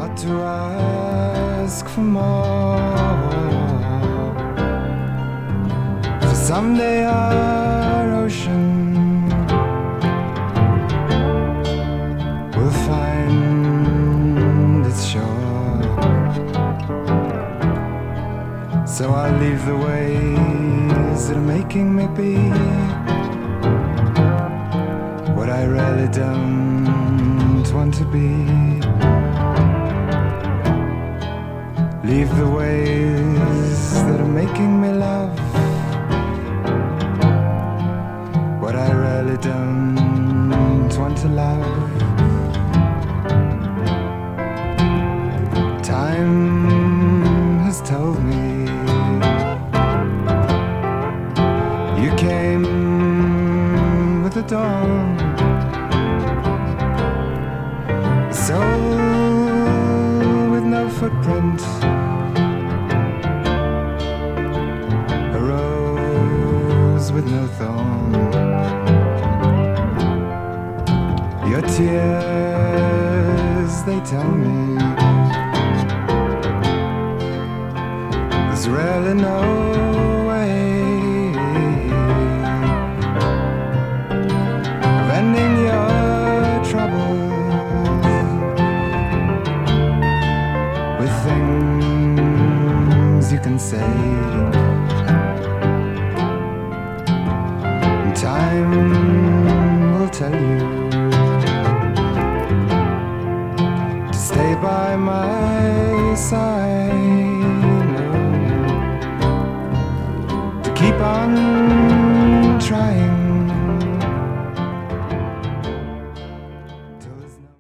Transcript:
not to ask for more. For someday our ocean will find its shore. So I'll leave the ways that are making me be what I really don't want to be. Leave the ways that are making me love what I really don't want to love. Time has told me you came with the dawn. A soul with no footprint, a rose with no thorn. Your tears, they tell me there's really no way of ending your trouble with things you can say. And time will tell you to stay by my side, to keep on trying.